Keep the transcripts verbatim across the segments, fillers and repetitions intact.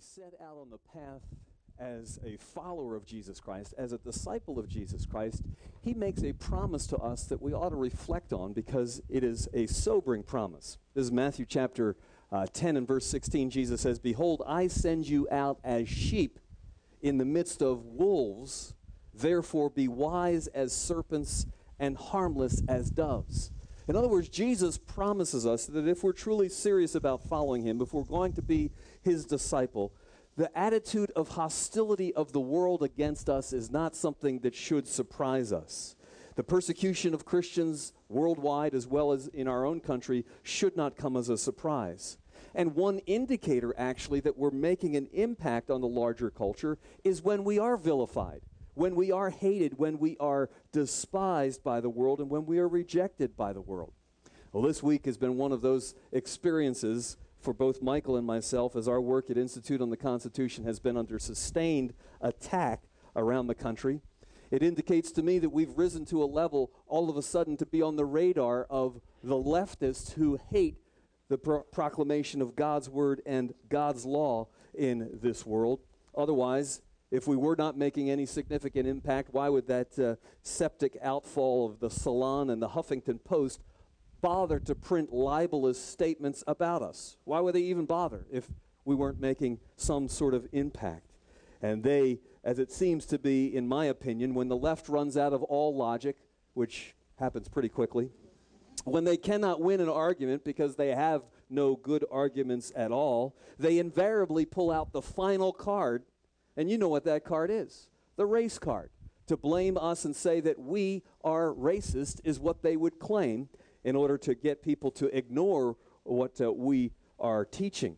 set out on the path as a follower of Jesus Christ, as a disciple of Jesus Christ, he makes a promise to us that we ought to reflect on because it is a sobering promise. This is Matthew chapter uh, ten and verse sixteen. Jesus says, "Behold, I send you out as sheep in the midst of wolves. Therefore be wise as serpents and harmless as doves." In other words, Jesus promises us that if we're truly serious about following him, if we're going to be his disciple, the attitude of hostility of the world against us is not something that should surprise us. The persecution of Christians worldwide as well as in our own country should not come as a surprise. And one indicator, actually, that we're making an impact on the larger culture is when we are vilified, when we are hated, when we are despised by the world, and when we are rejected by the world. Well, this week has been one of those experiences for both Michael and myself as our work at Institute on the Constitution has been under sustained attack around the country. It indicates to me that we've risen to a level all of a sudden to be on the radar of the leftists who hate the pro- proclamation of God's word and God's law in this world. Otherwise, if we were not making any significant impact, why would that uh, septic outfall of the Salon and the Huffington Post bother to print libelous statements about us? Why would they even bother if we weren't making some sort of impact? And they, as it seems to be, in my opinion, when the left runs out of all logic, which happens pretty quickly, when they cannot win an argument because they have no good arguments at all, they invariably pull out the final card, and you know what that card is, the race card. To blame us and say that we are racist is what they would claim in order to get people to ignore what uh, we are teaching.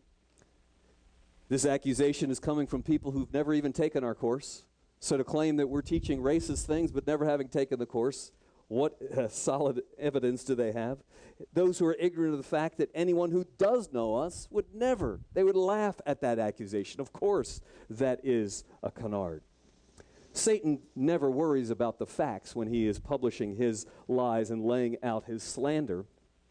This accusation is coming from people who've never even taken our course. So to claim that we're teaching racist things but never having taken the course, what uh, solid evidence do they have? Those who are ignorant of the fact that anyone who does know us would never, they would laugh at that accusation. Of course, that is a canard. Satan never worries about the facts when he is publishing his lies and laying out his slander.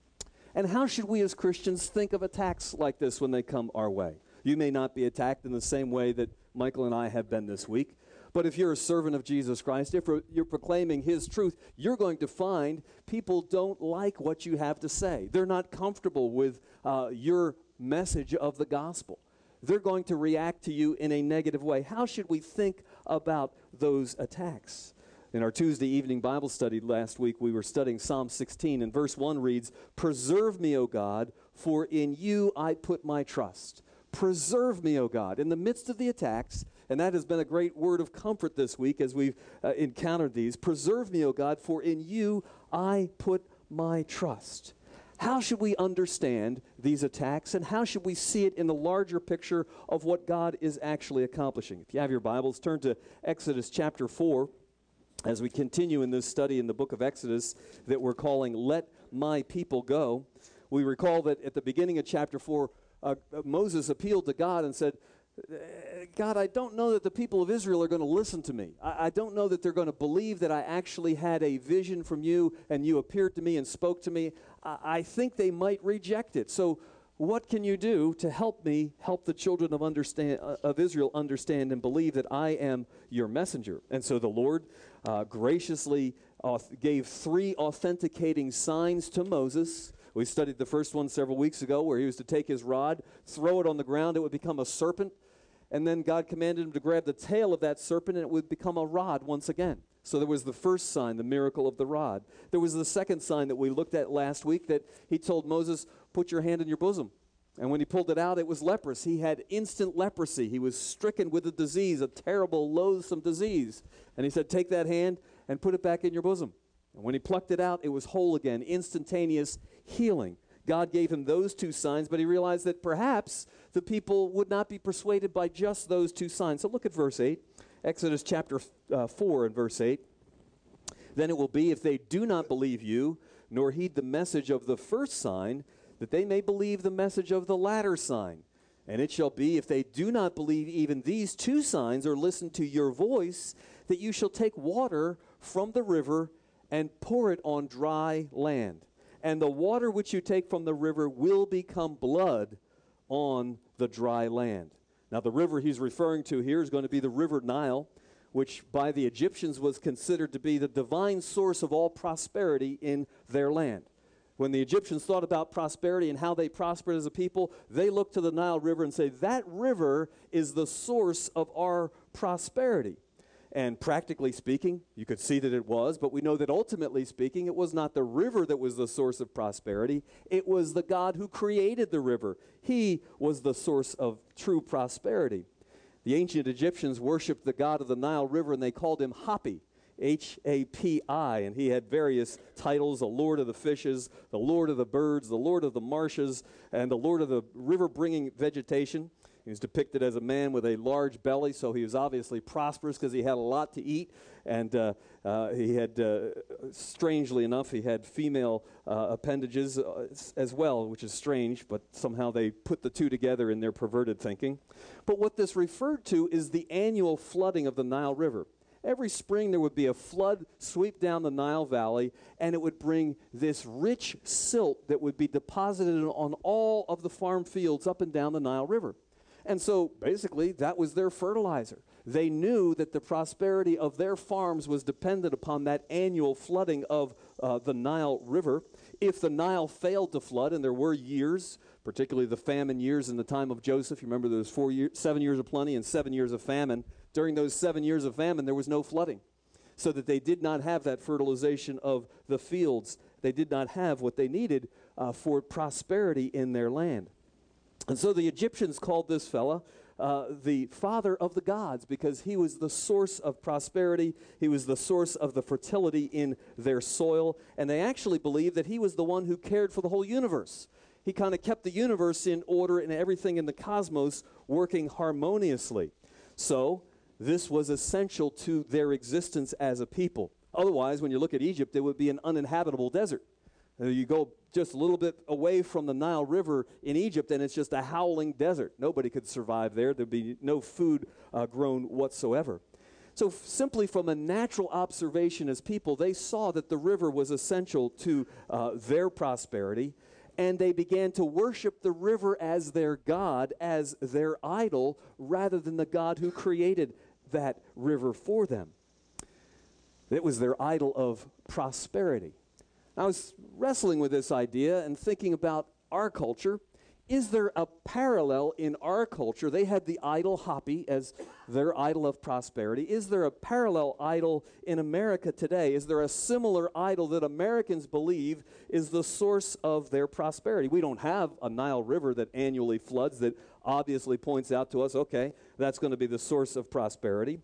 And how should we as Christians think of attacks like this when they come our way? You may not be attacked in the same way that Michael and I have been this week, but if you're a servant of Jesus Christ, if you're proclaiming his truth, you're going to find people don't like what you have to say. They're not comfortable with uh, your message of the gospel. They're going to react to you in a negative way. How should we think about those attacks? In our Tuesday evening Bible study last week, we were studying Psalm sixteen, and verse one reads, "Preserve me, O God, for in you I put my trust." Preserve me, O God, in the midst of the attacks, and that has been a great word of comfort this week as we've uh, encountered these. Preserve me, O God, for in you I put my trust. How should we understand these attacks, and how should we see it in the larger picture of what God is actually accomplishing? If you have your Bibles, turn to Exodus chapter four as we continue in this study in the book of Exodus that we're calling Let My People Go. We recall that at the beginning of chapter four, uh, Moses appealed to God and said, God, I don't know that the people of Israel are going to listen to me. I, I don't know that they're going to believe that I actually had a vision from you and you appeared to me and spoke to me. I, I think they might reject it. So what can you do to help me help the children of understand uh, of Israel understand and believe that I am your messenger? And so the Lord uh, graciously uh, gave three authenticating signs to Moses. We studied the first one several weeks ago where he was to take his rod, throw it on the ground, it would become a serpent. And then God commanded him to grab the tail of that serpent and it would become a rod once again. So there was the first sign, the miracle of the rod. There was the second sign that we looked at last week that he told Moses, put your hand in your bosom. And when he pulled it out, it was leprous. He had instant leprosy. He was stricken with a disease, a terrible, loathsome disease. And he said, take that hand and put it back in your bosom. And when he plucked it out, it was whole again, instantaneous healing. God gave him those two signs, but he realized that perhaps the people would not be persuaded by just those two signs. So look at verse eight, Exodus chapter uh, four and verse eight. Then it will be, if they do not believe you, nor heed the message of the first sign, that they may believe the message of the latter sign. And it shall be, if they do not believe even these two signs, or listen to your voice, that you shall take water from the river and pour it on dry land. And the water which you take from the river will become blood on the dry land. Now, the river he's referring to here is going to be the River Nile, which by the Egyptians was considered to be the divine source of all prosperity in their land. When the Egyptians thought about prosperity and how they prospered as a people, they looked to the Nile River and say, that river is the source of our prosperity. And practically speaking, you could see that it was, but we know that ultimately speaking, it was not the river that was the source of prosperity. It was the God who created the river. He was the source of true prosperity. The ancient Egyptians worshipped the god of the Nile River, and they called him Hapi, H A P I, and he had various titles: the Lord of the Fishes, the Lord of the Birds, the Lord of the Marshes, and the Lord of the river-bringing vegetation. He was depicted as a man with a large belly, so he was obviously prosperous because he had a lot to eat, and uh, uh, he had, uh, strangely enough, he had female uh, appendages uh, as well, which is strange, but somehow they put the two together in their perverted thinking. But what this referred to is the annual flooding of the Nile River. Every spring there would be a flood sweep down the Nile Valley, and it would bring this rich silt that would be deposited on all of the farm fields up and down the Nile River. And so basically that was their fertilizer. They knew that the prosperity of their farms was dependent upon that annual flooding of uh, the Nile River. If the Nile failed to flood, and there were years, particularly the famine years in the time of Joseph, you remember there was four years, seven years of plenty and seven years of famine. During those seven years of famine, there was no flooding, so that they did not have that fertilization of the fields. They did not have what they needed uh, for prosperity in their land. And so the Egyptians called this fella uh, the father of the gods, because he was the source of prosperity. He was the source of the fertility in their soil. And they actually believed that he was the one who cared for the whole universe. He kind of kept the universe in order and everything in the cosmos working harmoniously. So this was essential to their existence as a people. Otherwise, when you look at Egypt, it would be an uninhabitable desert. Uh, you go just a little bit away from the Nile River in Egypt, and it's just a howling desert. Nobody could survive there. There'd be no food uh, grown whatsoever. So f- simply from a natural observation as people, they saw that the river was essential to uh, their prosperity, and they began to worship the river as their god, as their idol, rather than the God who created that river for them. It was their idol of prosperity. I was wrestling with this idea and thinking about our culture. Is there a parallel in our culture? They had the idol Hapi as their idol of prosperity. Is there a parallel idol in America today? Is there a similar idol that Americans believe is the source of their prosperity? We don't have a Nile River that annually floods that obviously points out to us, okay, that's going to be the source of prosperity.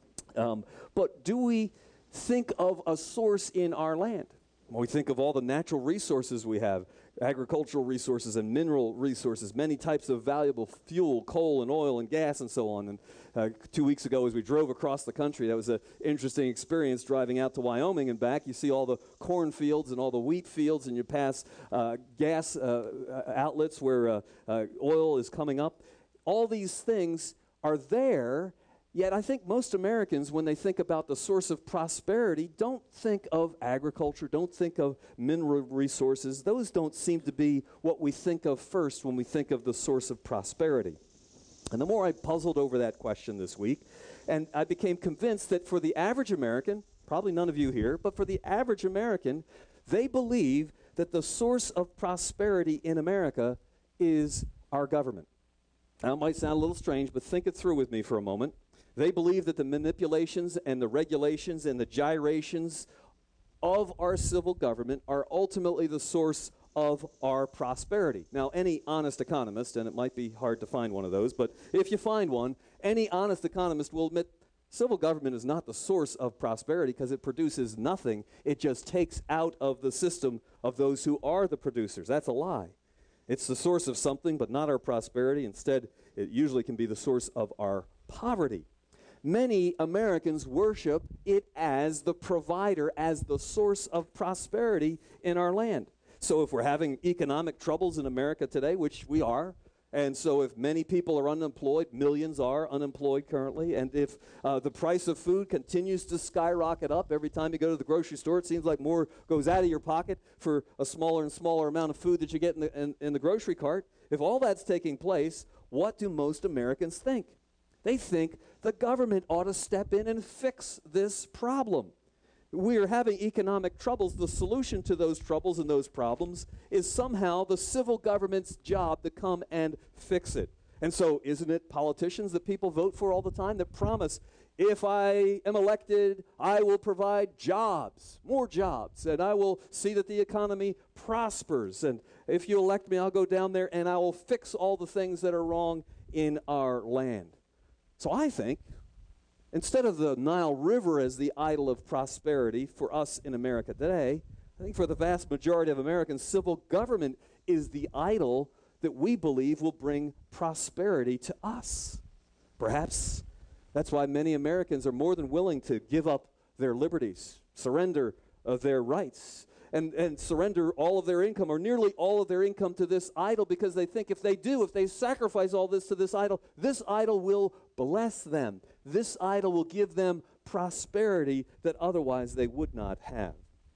Um, but do we think of a source in our land? When we think of all the natural resources we have, agricultural resources and mineral resources, many types of valuable fuel, coal and oil and gas and so on. And uh, two weeks ago as we drove across the country, that was an interesting experience driving out to Wyoming and back. You see all the cornfields and all the wheat fields, and you pass uh, gas uh, outlets where uh, uh, oil is coming up. All these things are there. Yet I think most Americans, when they think about the source of prosperity, don't think of agriculture, don't think of mineral resources. Those don't seem to be what we think of first when we think of the source of prosperity. And the more I puzzled over that question this week, and I became convinced that for the average American, probably none of you here, but for the average American, they believe that the source of prosperity in America is our government. Now, it might sound a little strange, but think it through with me for a moment. They believe that the manipulations and the regulations and the gyrations of our civil government are ultimately the source of our prosperity. Now, any honest economist, and it might be hard to find one of those, but if you find one, any honest economist will admit civil government is not the source of prosperity because it produces nothing. It just takes out of the system of those who are the producers. That's a lie. It's the source of something, but not our prosperity. Instead, it usually can be the source of our poverty. Many Americans worship it as the provider, as the source of prosperity in our land. So if we're having economic troubles in America today, which we are, and so if many people are unemployed, millions are unemployed currently, and if uh, the price of food continues to skyrocket up, every time you go to the grocery store, it seems like more goes out of your pocket for a smaller and smaller amount of food that you get in the, in, in the grocery cart. If all that's taking place, what do most Americans think? They think the government ought to step in and fix this problem. We are having economic troubles. The solution to those troubles and those problems is somehow the civil government's job to come and fix it. And so isn't it politicians that people vote for all the time that promise, if I am elected, I will provide jobs, more jobs, and I will see that the economy prospers. And if you elect me, I'll go down there and I will fix all the things that are wrong in our land. So I think, instead of the Nile River as the idol of prosperity for us in America today, I think for the vast majority of Americans, civil government is the idol that we believe will bring prosperity to us. Perhaps that's why many Americans are more than willing to give up their liberties, surrender uh, their rights, and, and surrender all of their income or nearly all of their income to this idol, because they think if they do, if they sacrifice all this to this idol, this idol will bless them. This idol will give them prosperity that otherwise they would not have.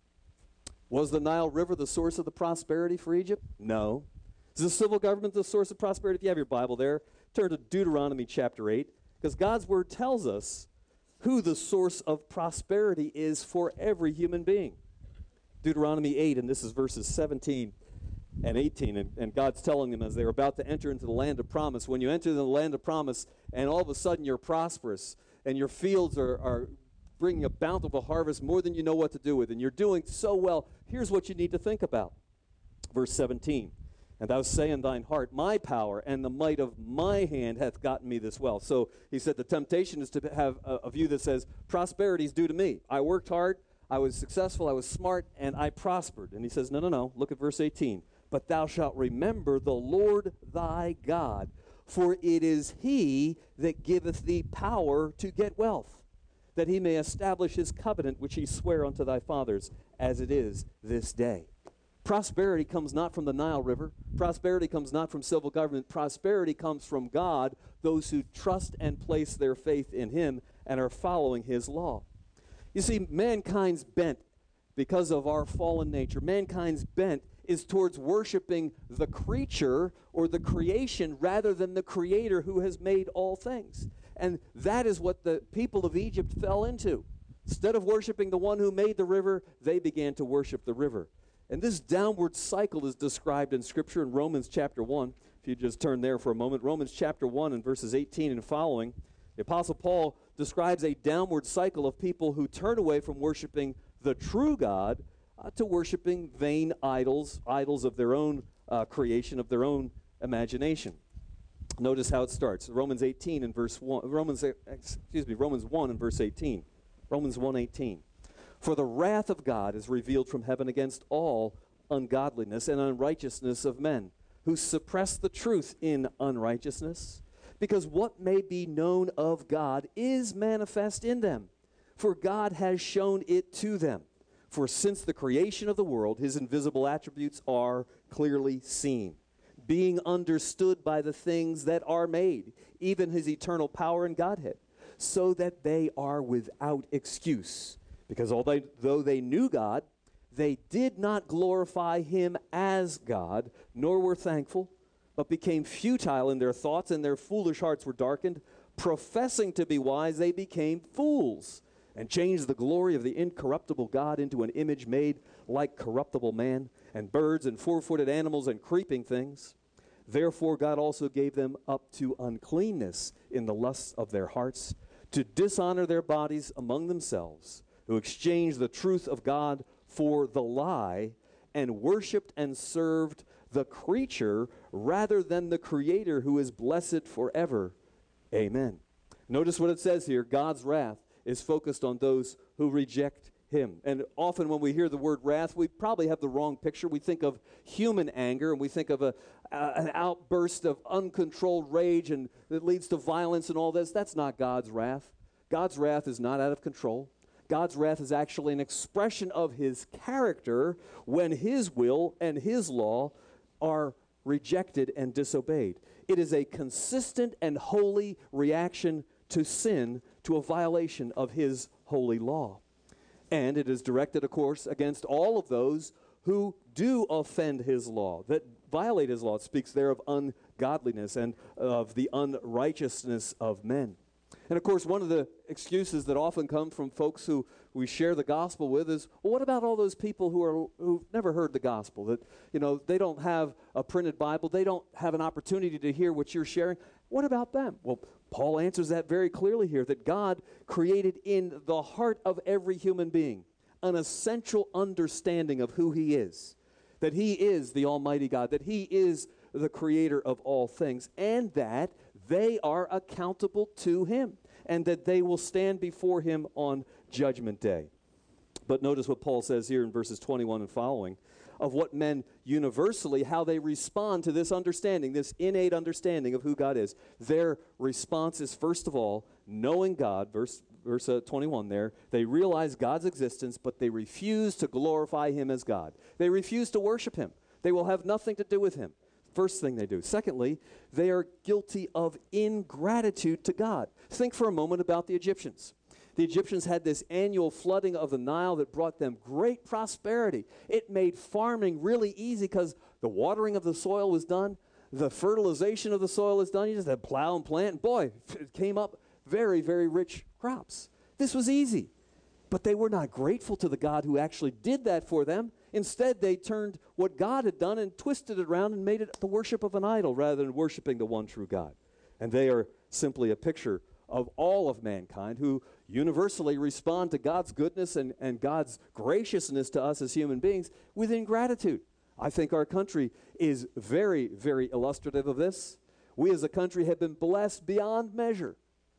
Was the Nile River the source of the prosperity for Egypt? No. Is the civil government the source of prosperity? If you have your Bible there, turn to Deuteronomy chapter eight, because God's word tells us who the source of prosperity is for every human being. Deuteronomy eight, and this is verses seventeen and eighteen, and, and God's telling them as they're about to enter into the land of promise, when you enter the land of promise and all of a sudden you're prosperous and your fields are, are bringing a bountiful harvest more than you know what to do with, and you're doing so well, here's what you need to think about. Verse seventeen, and thou say in thine heart, my power and the might of my hand hath gotten me this well. So he said the temptation is to have a, a view that says prosperity is due to me. I worked hard, I was successful, I was smart, and I prospered. And he says, no, no, no, look at verse eighteen. But thou shalt remember the Lord thy God, for it is he that giveth thee power to get wealth, that he may establish his covenant which he sware unto thy fathers, as it is this day. Prosperity comes not from the Nile River. Prosperity comes not from civil government. Prosperity comes from God, those who trust and place their faith in him and are following his law. You see, mankind's bent, because of our fallen nature, mankind's bent is towards worshiping the creature or the creation rather than the creator who has made all things. And that is what the people of Egypt fell into. Instead of worshiping the one who made the river, they began to worship the river. And this downward cycle is described in Scripture in Romans chapter one. If you just turn there for a moment, Romans chapter one and verses eighteen and following, the Apostle Paul describes a downward cycle of people who turn away from worshiping the true God uh, to worshiping vain idols, idols of their own uh, creation, of their own imagination. Notice how it starts. Romans eighteen and verse one. Romans, excuse me, Romans one and verse eighteen. Romans one eighteen. For the wrath of God is revealed from heaven against all ungodliness and unrighteousness of men, who suppress the truth in unrighteousness, because what may be known of God is manifest in them, for God has shown it to them. For since the creation of the world, his invisible attributes are clearly seen, being understood by the things that are made, even his eternal power and Godhead, so that they are without excuse. Because although they knew God, they did not glorify him as God, nor were thankful, but became futile in their thoughts, and their foolish hearts were darkened. Professing to be wise, they became fools, and changed the glory of the incorruptible God into an image made like corruptible man, and birds, and four-footed animals, and creeping things. Therefore God also gave them up to uncleanness in the lusts of their hearts, to dishonor their bodies among themselves, who exchanged the truth of God for the lie, and worshipped and served the creature rather than the Creator, who is blessed forever. Amen. Notice what it says here. God's wrath is focused on those who reject him. And often when we hear the word wrath, we probably have the wrong picture. We think of human anger, and we think of a, uh, an outburst of uncontrolled rage, and that leads to violence and all this. That's not God's wrath. God's wrath is not out of control. God's wrath is actually an expression of his character when his will and his law are rejected and disobeyed. It is a consistent and holy reaction to sin, to a violation of his holy law. And it is directed, of course, against all of those who do offend his law, that violate his law. It speaks there of ungodliness and of the unrighteousness of men. And of course, one of the excuses that often come from folks who we share the gospel with is, well, what about all those people who are who've never heard the gospel? That, you know, they don't have a printed Bible, they don't have an opportunity to hear what you're sharing. What about them? Well, Paul answers that very clearly here, that God created in the heart of every human being an essential understanding of who he is, that he is the Almighty God, that he is the creator of all things, and that they are accountable to him, and that they will stand before him on Judgment Day. But notice what Paul says here in verses twenty-one and following, of what men universally, how they respond to this understanding, this innate understanding of who God is. Their response is, first of all, knowing God, verse, verse uh, twenty-one there, they realize God's existence, but they refuse to glorify him as God. They refuse to worship him. They will have nothing to do with him. First thing they do. Secondly, they are guilty of ingratitude to God. Think for a moment about the Egyptians. The Egyptians had this annual flooding of the Nile that brought them great prosperity. It made farming really easy because the watering of the soil was done. The fertilization of the soil is done. You just had plow and plant. And boy, it came up very, very rich crops. This was easy. But they were not grateful to the God who actually did that for them. Instead, they turned what God had done and twisted it around and made it the worship of an idol rather than worshiping the one true God. And they are simply a picture of all of mankind who universally respond to God's goodness and, and God's graciousness to us as human beings with ingratitude. I think our country is very, very illustrative of this. We as a country have been blessed beyond measure.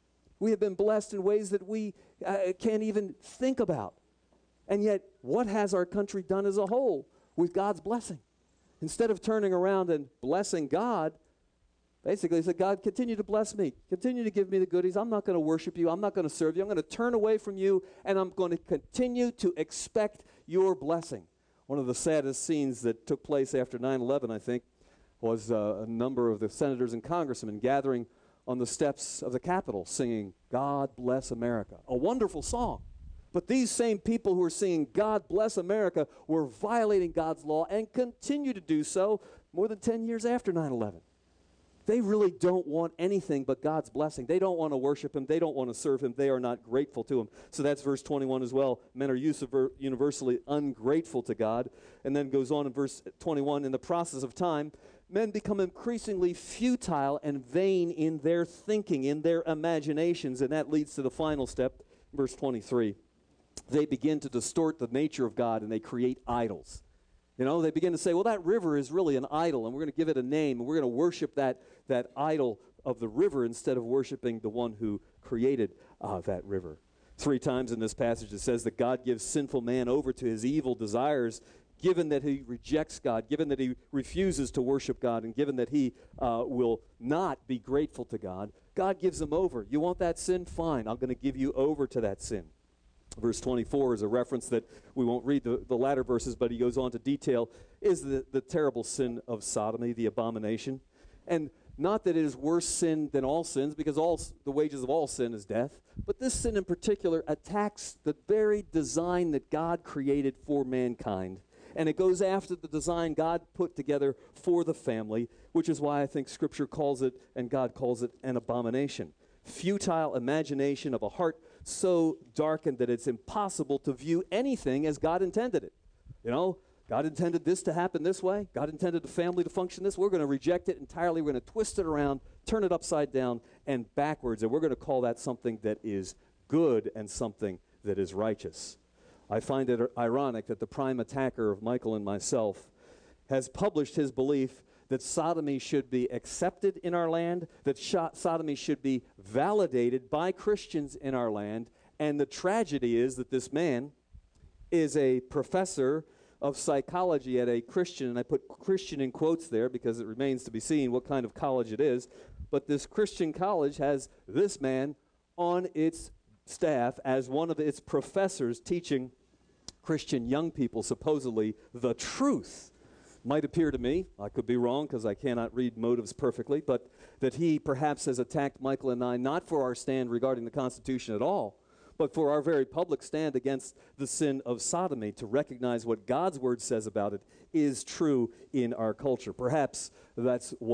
We have been blessed in ways that we uh, can't even think about. And yet, what has our country done as a whole with God's blessing? Instead of turning around and blessing God, basically he said, God, continue to bless me. Continue to give me the goodies. I'm not going to worship you. I'm not going to serve you. I'm going to turn away from you, and I'm going to continue to expect your blessing. One of the saddest scenes that took place after nine eleven, I think, was uh, a number of the senators and congressmen gathering on the steps of the Capitol singing, God Bless America. A wonderful song. But these same people who are singing, God Bless America, were violating God's law and continue to do so more than ten years after nine eleven. They really don't want anything but God's blessing. They don't want to worship him. They don't want to serve him. They are not grateful to him. So that's verse twenty-one as well. Men are universally ungrateful to God. And then goes on in verse twenty-one, in the process of time, men become increasingly futile and vain in their thinking, in their imaginations. And that leads to the final step, verse twenty-three. They begin to distort the nature of God, and they create idols. You know, they begin to say, well, that river is really an idol, and we're going to give it a name, and we're going to worship that, that idol of the river instead of worshiping the one who created uh, that river. Three times in this passage it says that God gives sinful man over to his evil desires, given that he rejects God, given that he refuses to worship God, and given that he uh, will not be grateful to God. God gives him over. You want that sin? Fine. I'm going to give you over to that sin. Verse twenty-four is a reference that we won't read the, the latter verses, but he goes on to detail, is the, the terrible sin of sodomy, the abomination. And not that it is worse sin than all sins, because all the wages of all sin is death, but this sin in particular attacks the very design that God created for mankind. And it goes after the design God put together for the family, which is why I think Scripture calls it, and God calls it, an abomination. Futile imagination of a heart so darkened that it's impossible to view anything as God intended it. You know, God intended this to happen this way. God intended the family to function this way. We're going to reject it entirely. We're going to twist it around, turn it upside down and backwards, and we're going to call that something that is good and something that is righteous. I find it ironic that the prime attacker of Michael and myself has published his belief that sodomy should be accepted in our land, that sh- sodomy should be validated by Christians in our land, and the tragedy is that this man is a professor of psychology at a Christian, and I put Christian in quotes there because it remains to be seen what kind of college it is, but this Christian college has this man on its staff as one of its professors teaching Christian young people supposedly the truth. Might appear to me, I could be wrong because I cannot read motives perfectly, but that he perhaps has attacked Michael and I not for our stand regarding the Constitution at all, but for our very public stand against the sin of sodomy, to recognize what God's word says about it is true in our culture. Perhaps that's what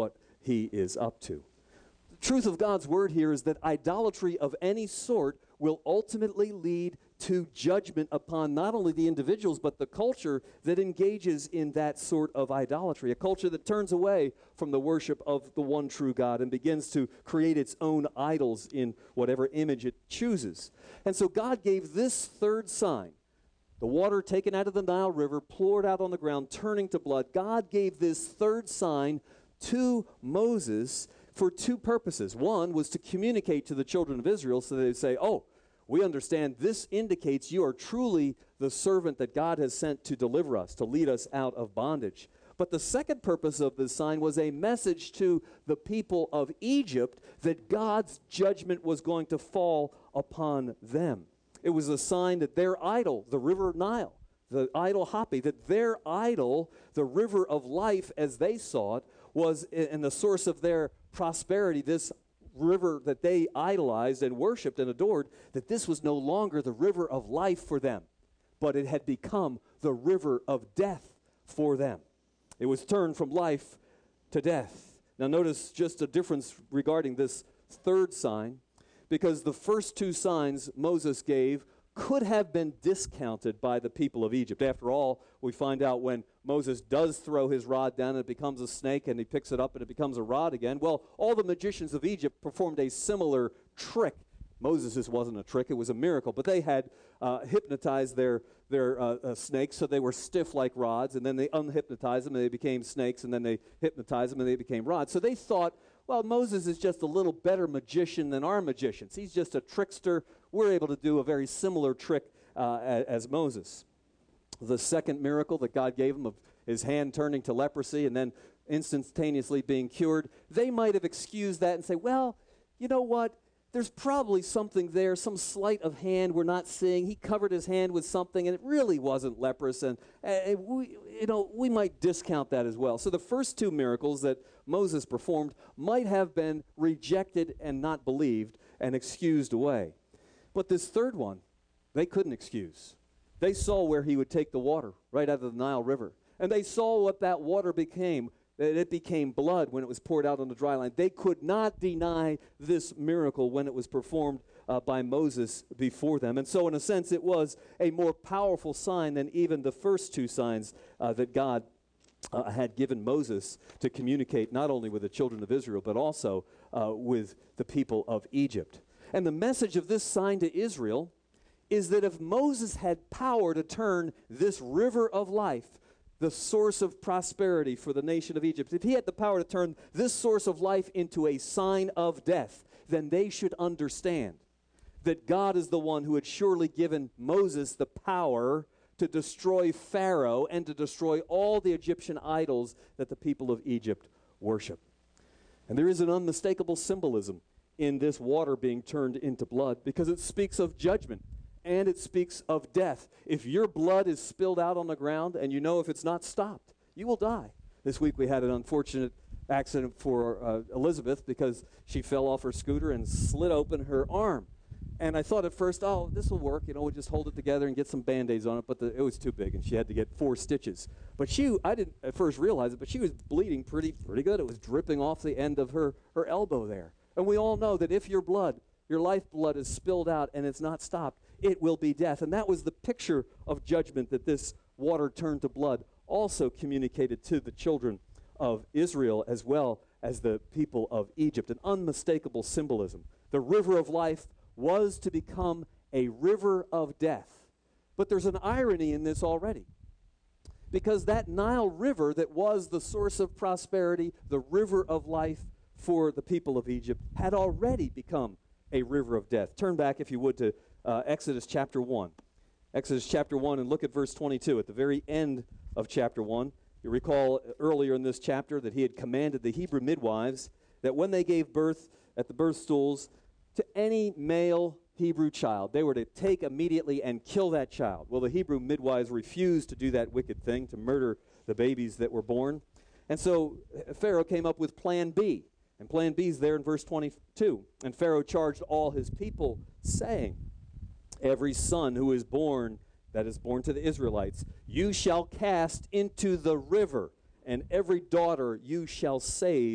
he is up to. The truth of God's word here is that idolatry of any sort will ultimately lead to judgment upon not only the individuals, but the culture that engages in that sort of idolatry, a culture that turns away from the worship of the one true God and begins to create its own idols in whatever image it chooses. And so God gave this third sign, the water taken out of the Nile River, poured out on the ground, turning to blood. God gave this third sign to Moses for two purposes. One was to communicate to the children of Israel so they'd say, oh, we understand this indicates you are truly the servant that God has sent to deliver us, to lead us out of bondage. But the second purpose of this sign was a message to the people of Egypt that God's judgment was going to fall upon them. It was a sign that their idol, the river Nile, the idol Hapi, that their idol, the river of life as they saw it, was in the source of their prosperity, this river that they idolized and worshiped and adored, that this was no longer the river of life for them, but it had become the river of death for them. It was turned from life to death. Now notice just a difference regarding this third sign, because the first two signs Moses gave could have been discounted by the people of Egypt. After all, we find out when Moses does throw his rod down and it becomes a snake, and he picks it up and it becomes a rod again. Well, all the magicians of Egypt performed a similar trick. Moses' wasn't a trick, it was a miracle, but they had uh, hypnotized their, their uh, uh, snakes so they were stiff like rods, and then they unhypnotized them and they became snakes, and then they hypnotized them and they became rods. So they thought, well, Moses is just a little better magician than our magicians. He's just a trickster. We're able to do a very similar trick uh, as, as Moses. The second miracle that God gave him of his hand turning to leprosy and then instantaneously being cured, they might have excused that and say, well, you know what? There's probably something there, some sleight of hand we're not seeing. He covered his hand with something, and it really wasn't leprous, and uh, we, you know, we might discount that as well. So the first two miracles that Moses performed might have been rejected and not believed and excused away. But this third one, they couldn't excuse. They saw where he would take the water right out of the Nile River, and they saw what that water became. That it became blood when it was poured out on the dry land. They could not deny this miracle when it was performed uh, by Moses before them. And so in a sense, it was a more powerful sign than even the first two signs uh, that God uh, had given Moses to communicate not only with the children of Israel, but also uh, with the people of Egypt. And the message of this sign to Israel is that if Moses had power to turn this river of life, the source of prosperity for the nation of Egypt, if he had the power to turn this source of life into a sign of death, then they should understand that God is the one who had surely given Moses the power to destroy Pharaoh and to destroy all the Egyptian idols that the people of Egypt worship. And there is an unmistakable symbolism in this water being turned into blood, because it speaks of judgment. And it speaks of death. If your blood is spilled out on the ground and you know if it's not stopped, you will die. This week we had an unfortunate accident for uh, Elizabeth because she fell off her scooter and slid open her arm. And I thought at first, oh, this will work. You know, we'll just hold it together and get some Band-Aids on it. But the, it was too big, and she had to get four stitches. But she, I didn't at first realize it, but she was bleeding pretty, pretty good. It was dripping off the end of her, her elbow there. And we all know that if your blood, your lifeblood is spilled out and it's not stopped, it will be death. And that was the picture of judgment that this water turned to blood also communicated to the children of Israel as well as the people of Egypt. An unmistakable symbolism. The river of life was to become a river of death. But there's an irony in this already, because that Nile River that was the source of prosperity, the river of life for the people of Egypt, had already become a river of death. Turn back, if you would, to Uh, Exodus chapter one. Exodus chapter one, and look at verse twenty-two. At the very end of chapter one, you recall earlier in this chapter that he had commanded the Hebrew midwives that when they gave birth at the birth stools to any male Hebrew child, they were to take immediately and kill that child. Well, the Hebrew midwives refused to do that wicked thing, to murder the babies that were born. And so Pharaoh came up with plan B. And plan B is there in verse twenty-two. And Pharaoh charged all his people, saying, every son who is born, that is born to the Israelites, you shall cast into the river, and every daughter you shall save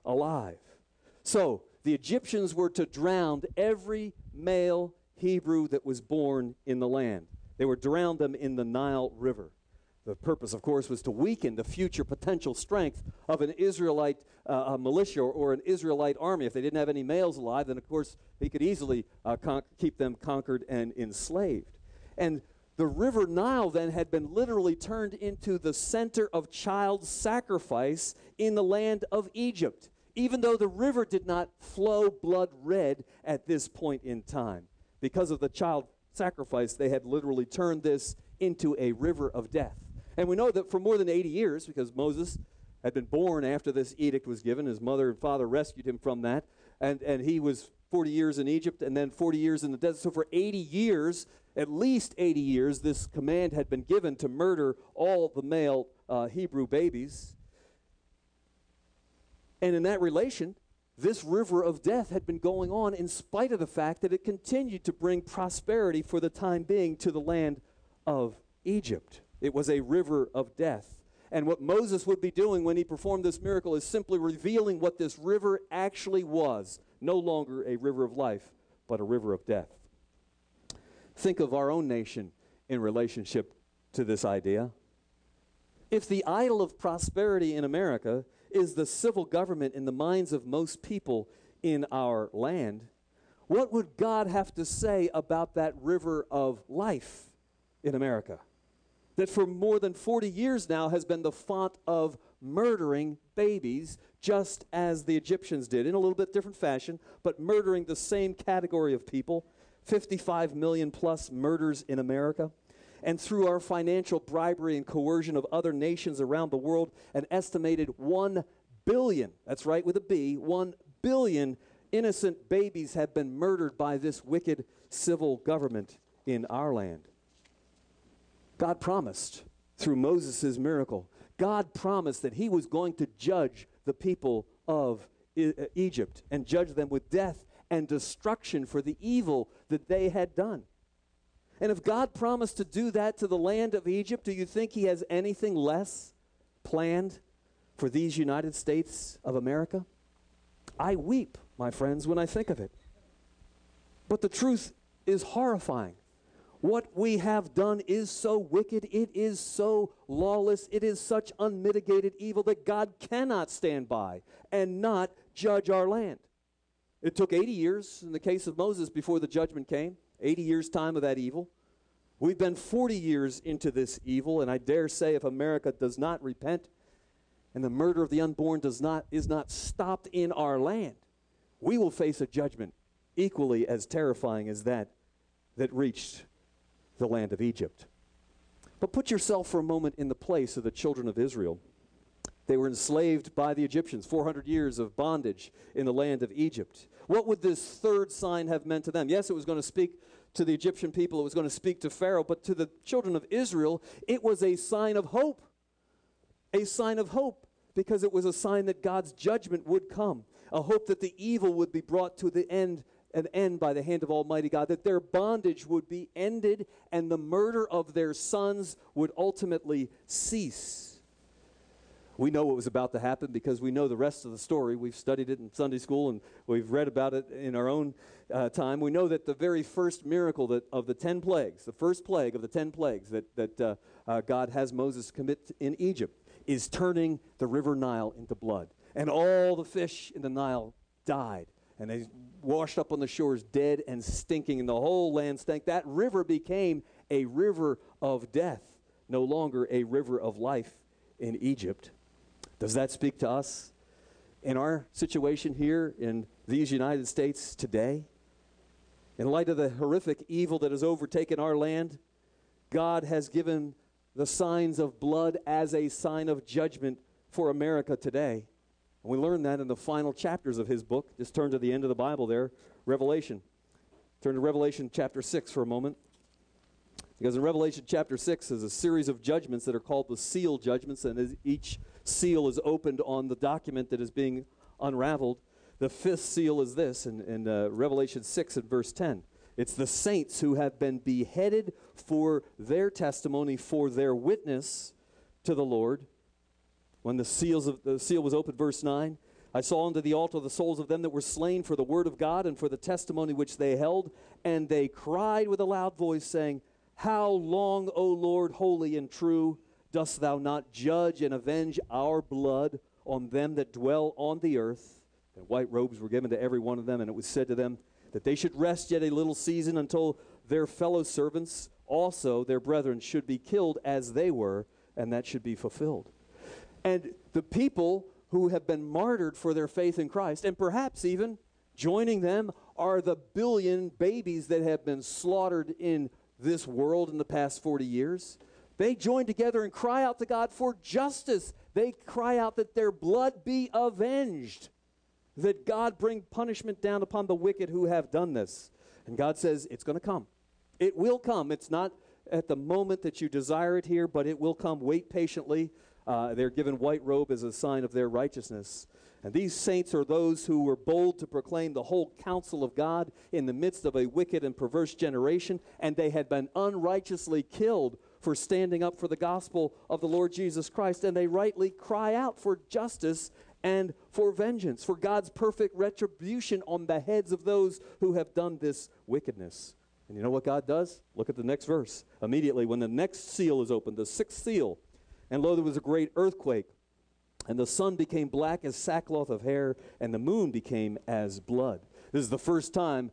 alive. So the Egyptians were to drown every male Hebrew that was born in the land. They were to drown them in the Nile River. The purpose, of course, was to weaken the future potential strength of an Israelite uh, a militia or, or an Israelite army. If they didn't have any males alive, then, of course, he could easily uh, con- keep them conquered and enslaved. And the River Nile then had been literally turned into the center of child sacrifice in the land of Egypt, even though the river did not flow blood red at this point in time. Because of the child sacrifice, they had literally turned this into a river of death. And we know that for more than eighty years, because Moses had been born after this edict was given, his mother and father rescued him from that, and, and he was forty years in Egypt and then forty years in the desert. So for eighty years, at least eighty years, this command had been given to murder all the male uh, Hebrew babies. And in that relation, this river of death had been going on in spite of the fact that it continued to bring prosperity for the time being to the land of Egypt. It was a river of death. And what Moses would be doing when he performed this miracle is simply revealing what this river actually was. No longer a river of life, but a river of death. Think of our own nation in relationship to this idea. If the idol of prosperity in America is the civil government in the minds of most people in our land, what would God have to say about that river of life in America that for more than forty years now has been the font of murdering babies, just as the Egyptians did, in a little bit different fashion, but murdering the same category of people, fifty-five million plus murders in America? And through our financial bribery and coercion of other nations around the world, an estimated one billion, that's right with a B, one billion innocent babies have been murdered by this wicked civil government in our land. God promised through Moses' miracle, God promised that he was going to judge the people of E- Egypt and judge them with death and destruction for the evil that they had done. And if God promised to do that to the land of Egypt, do you think he has anything less planned for these United States of America? I weep, my friends, when I think of it. But the truth is horrifying. What we have done is so wicked, it is so lawless, it is such unmitigated evil that God cannot stand by and not judge our land. It took eighty years in the case of Moses before the judgment came, eighty years' time of that evil. We've been forty years into this evil, and I dare say if America does not repent and the murder of the unborn does not is not stopped in our land, we will face a judgment equally as terrifying as that that reached the land of Egypt. But put yourself for a moment in the place of the children of Israel. They were enslaved by the Egyptians, four hundred years of bondage in the land of Egypt. What would this third sign have meant to them? Yes, it was going to speak to the Egyptian people, it was going to speak to Pharaoh, but to the children of Israel, it was a sign of hope. A sign of hope, because it was a sign that God's judgment would come. A hope that the evil would be brought to the end an end by the hand of Almighty God, that their bondage would be ended and the murder of their sons would ultimately cease. We know what was about to happen because we know the rest of the story. We've studied it in Sunday school and we've read about it in our own uh, time. We know that the very first miracle that of the ten plagues, the first plague of the ten plagues that, that uh, uh, God has Moses commit in Egypt is turning the river Nile into blood. And all the fish in the Nile died. And they washed up on the shores dead and stinking, and the whole land stank. That river became a river of death, no longer a river of life in Egypt. Does that speak to us in our situation here in these United States today? In light of the horrific evil that has overtaken our land, God has given the signs of blood as a sign of judgment for America today. And we learn that in the final chapters of his book. Just turn to the end of the Bible there, Revelation. Turn to Revelation chapter six for a moment. Because in Revelation chapter six is a series of judgments that are called the seal judgments, and as each seal is opened on the document that is being unraveled. The fifth seal is this, in, in uh, Revelation six and verse ten. It's the saints who have been beheaded for their testimony, for their witness to the Lord. When the seals of the seal was opened, verse nine, I saw unto the altar the souls of them that were slain for the word of God and for the testimony which they held, and they cried with a loud voice, saying, How long, O Lord, holy and true, dost thou not judge and avenge our blood on them that dwell on the earth? And white robes were given to every one of them, and it was said to them that they should rest yet a little season until their fellow servants also, their brethren, should be killed as they were, and that should be fulfilled. And the people who have been martyred for their faith in Christ, and perhaps even joining them are the billion babies that have been slaughtered in this world in the past forty years. They join together and cry out to God for justice. They cry out that their blood be avenged, that God bring punishment down upon the wicked who have done this. And God says it's going to come. It will come. It's not at the moment that you desire it here, but it will come. Wait patiently. Uh, they're given white robe as a sign of their righteousness. And these saints are those who were bold to proclaim the whole counsel of God in the midst of a wicked and perverse generation, and they had been unrighteously killed for standing up for the gospel of the Lord Jesus Christ, and they rightly cry out for justice and for vengeance, for God's perfect retribution on the heads of those who have done this wickedness. And you know what God does? Look at the next verse. Immediately, when the next seal is opened, the sixth seal, and lo, there was a great earthquake, and the sun became black as sackcloth of hair, and the moon became as blood. This is the first time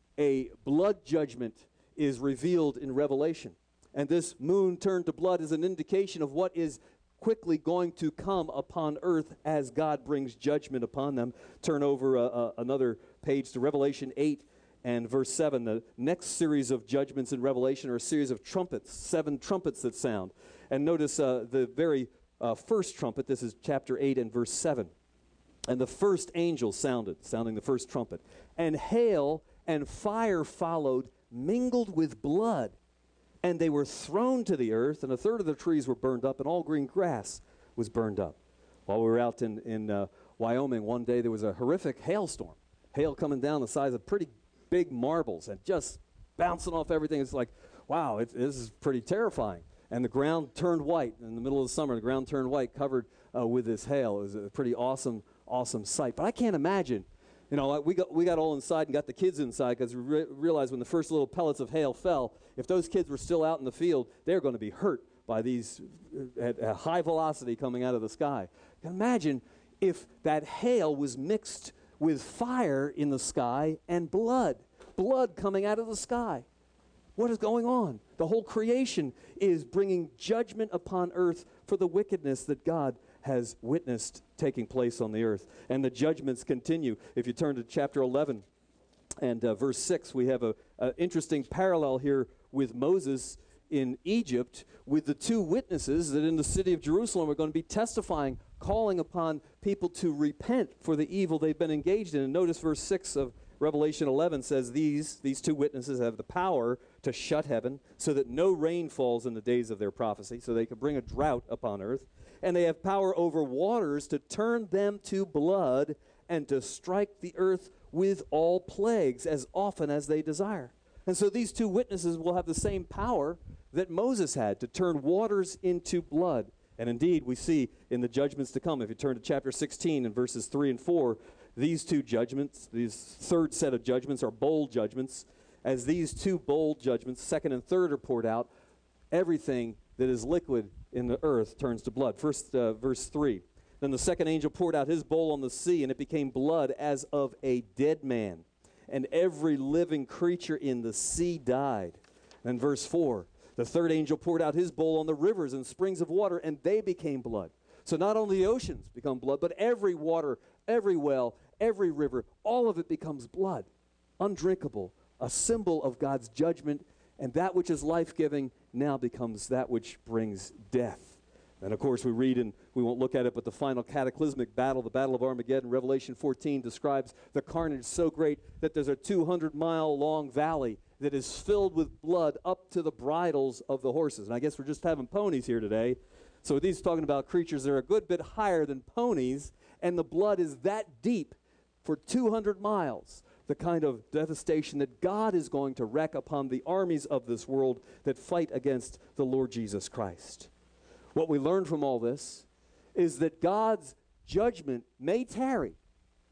a blood judgment is revealed in Revelation. And this moon turned to blood is an indication of what is quickly going to come upon earth as God brings judgment upon them. Turn over uh, uh, another page to Revelation eight and verse seven. The next series of judgments in Revelation are a series of trumpets, seven trumpets that sound. And notice uh, the very uh, first trumpet. This is chapter eight and verse seven. And the first angel sounded, sounding the first trumpet. And hail and fire followed, mingled with blood. And they were thrown to the earth, and a third of the trees were burned up, and all green grass was burned up. While we were out in, in uh, Wyoming one day, there was a horrific hailstorm. Hail coming down the size of pretty big marbles and just bouncing off everything. It's like, wow, it, this is pretty terrifying. And the ground turned white in the middle of the summer. The ground turned white, covered uh, with this hail. It was a pretty awesome, awesome sight. But I can't imagine, you know, we got we got all inside and got the kids inside because we re- realized when the first little pellets of hail fell, if those kids were still out in the field, they're going to be hurt by these uh, at a high velocity coming out of the sky. Imagine if that hail was mixed with fire in the sky and blood, blood coming out of the sky. What is going on? The whole creation is bringing judgment upon earth for the wickedness that God has witnessed taking place on the earth. And the judgments continue. If you turn to chapter eleven and uh, verse six, we have an interesting parallel here with Moses in Egypt with the two witnesses that in the city of Jerusalem are going to be testifying, calling upon people to repent for the evil they've been engaged in. And notice verse six of Revelation eleven says these, these two witnesses have the power to shut heaven so that no rain falls in the days of their prophecy, so they can bring a drought upon earth. And they have power over waters to turn them to blood and to strike the earth with all plagues as often as they desire. And so these two witnesses will have the same power that Moses had to turn waters into blood. And indeed, we see in the judgments to come, if you turn to chapter sixteen and verses three and four, these two judgments, these third set of judgments are bold judgments. As these two bold judgments, second and third, are poured out, everything that is liquid in the earth turns to blood. First, uh, verse three. Then the second angel poured out his bowl on the sea, and it became blood as of a dead man. And every living creature in the sea died. And verse four. The third angel poured out his bowl on the rivers and springs of water, and they became blood. So not only the oceans become blood, but every water, every well, every river, all of it becomes blood, undrinkable, a symbol of God's judgment, and that which is life-giving now becomes that which brings death. And of course we read, and we won't look at it, but the final cataclysmic battle, the Battle of Armageddon, Revelation fourteen describes the carnage so great that there's a two hundred mile long valley that is filled with blood up to the bridles of the horses. And I guess we're just having ponies here today. So these are talking about creatures that are a good bit higher than ponies, and the blood is that deep for two hundred miles. The kind of devastation that God is going to wreak upon the armies of this world that fight against the Lord Jesus Christ. What we learn from all this is that God's judgment may tarry.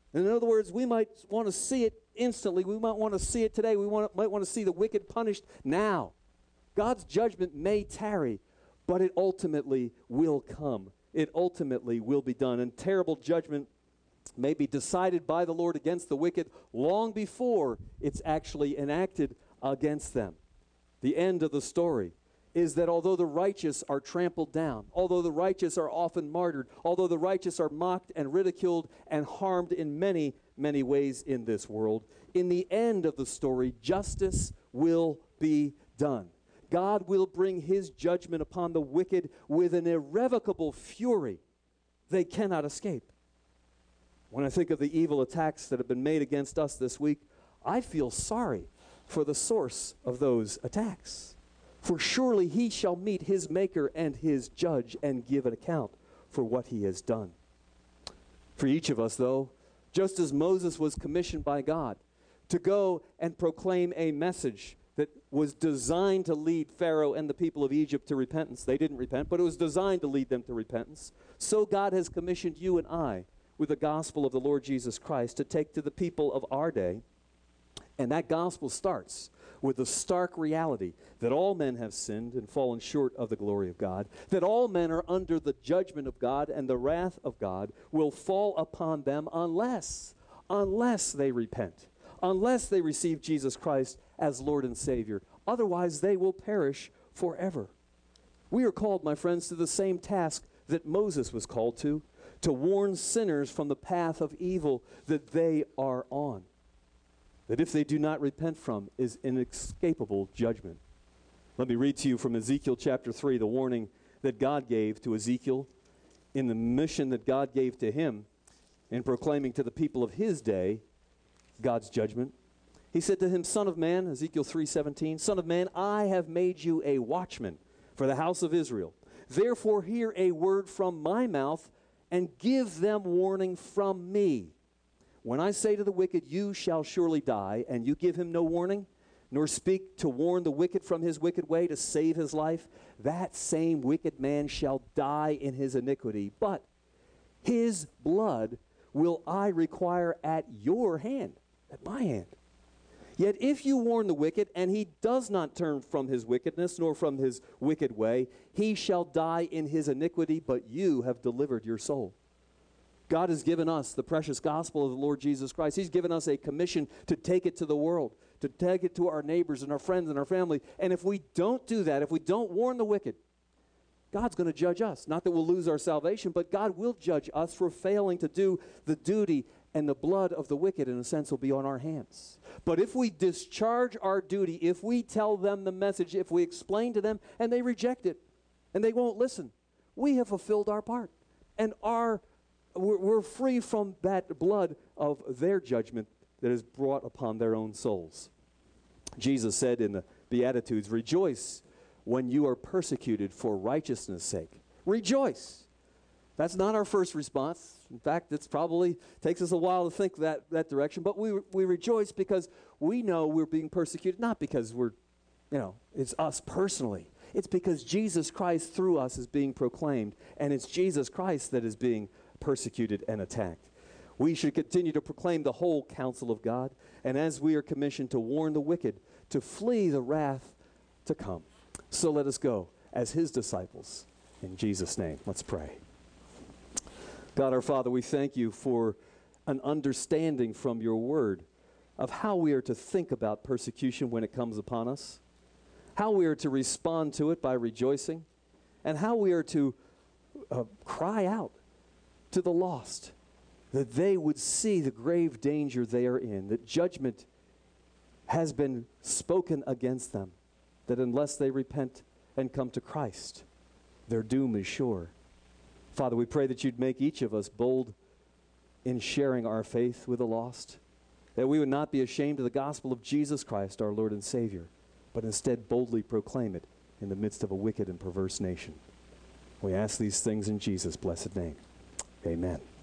In other words, we might want to see it instantly. We might want to see it today. We want, might want to see the wicked punished now. God's judgment may tarry, but it ultimately will come. It ultimately will be done. And terrible judgment may be decided by the Lord against the wicked long before it's actually enacted against them. The end of the story is that although the righteous are trampled down, although the righteous are often martyred, although the righteous are mocked and ridiculed and harmed in many, many ways in this world, in the end of the story, justice will be done. God will bring his judgment upon the wicked with an irrevocable fury they cannot escape. When I think of the evil attacks that have been made against us this week, I feel sorry for the source of those attacks. For surely he shall meet his maker and his judge and give an account for what he has done. For each of us, though, just as Moses was commissioned by God to go and proclaim a message that was designed to lead Pharaoh and the people of Egypt to repentance. They didn't repent, but it was designed to lead them to repentance. So God has commissioned you and I with the gospel of the Lord Jesus Christ to take to the people of our day. And that gospel starts with the stark reality that all men have sinned and fallen short of the glory of God, that all men are under the judgment of God, and the wrath of God will fall upon them unless, unless they repent, unless they receive Jesus Christ as Lord and Savior. Otherwise, they will perish forever. We are called, my friends, to the same task that Moses was called to, to warn sinners from the path of evil that they are on, that if they do not repent from is inescapable judgment. Let me read to you from Ezekiel chapter three, the warning that God gave to Ezekiel in the mission that God gave to him in proclaiming to the people of his day God's judgment. He said to him, Son of man, Ezekiel three seventeen, Son of man, I have made you a watchman for the house of Israel. Therefore hear a word from my mouth and give them warning from me. When I say to the wicked, you shall surely die, and you give him no warning, nor speak to warn the wicked from his wicked way to save his life, that same wicked man shall die in his iniquity. But his blood will I require at your hand, at my hand. Yet if you warn the wicked, and he does not turn from his wickedness, nor from his wicked way, he shall die in his iniquity, but you have delivered your soul. God has given us the precious gospel of the Lord Jesus Christ. He's given us a commission to take it to the world, to take it to our neighbors and our friends and our family. And if we don't do that, if we don't warn the wicked, God's going to judge us. Not that we'll lose our salvation, but God will judge us for failing to do the duty, and the blood of the wicked, in a sense, will be on our hands. But if we discharge our duty, if we tell them the message, if we explain to them, and they reject it, and they won't listen, we have fulfilled our part. And our we're, we're free from that blood of their judgment that is brought upon their own souls. Jesus said in the Beatitudes, rejoice when you are persecuted for righteousness' sake. Rejoice. That's not our first response. In fact, it's probably takes us a while to think that, that direction. But we, we rejoice because we know we're being persecuted, not because we're, you know, it's us personally. It's because Jesus Christ through us is being proclaimed, and it's Jesus Christ that is being persecuted and attacked. We should continue to proclaim the whole counsel of God, and as we are commissioned to warn the wicked, to flee the wrath to come. So let us go as his disciples. In Jesus' name, let's pray. God our Father, we thank you for an understanding from your word of how we are to think about persecution when it comes upon us, how we are to respond to it by rejoicing, and how we are to uh, cry out to the lost that they would see the grave danger they are in, that judgment has been spoken against them, that unless they repent and come to Christ, their doom is sure. Father, we pray that you'd make each of us bold in sharing our faith with the lost, that we would not be ashamed of the gospel of Jesus Christ, our Lord and Savior, but instead boldly proclaim it in the midst of a wicked and perverse nation. We ask these things in Jesus' blessed name. Amen.